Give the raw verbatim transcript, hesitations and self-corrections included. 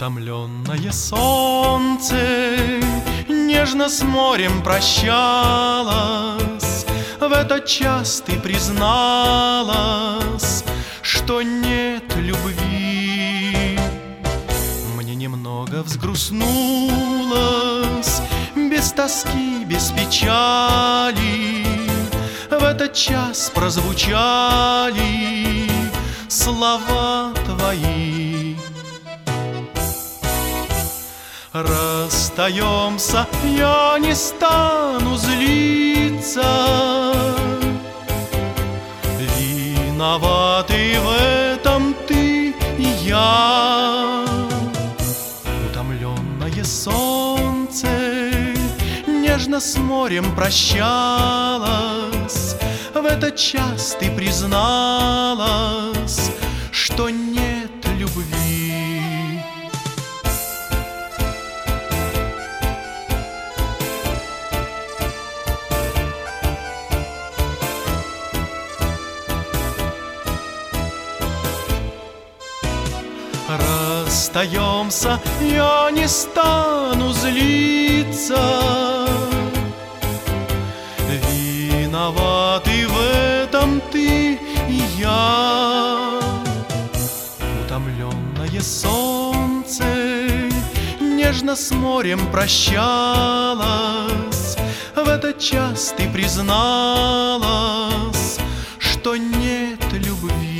Утомленное солнце нежно с морем прощалось. В этот час ты призналась, что нет любви. Мне немного взгрустнулось, без тоски, без печали. В этот час прозвучали слова твои. Расстаемся, я не стану злиться. Виноваты в этом ты и я. Утомленное солнце нежно с морем прощалось. В этот час ты призналась, что нет любви. Расстаемся, я не стану злиться. Виноваты в этом ты и я. Утомленное солнце нежно с морем прощалось. В этот час ты призналась, что нет любви.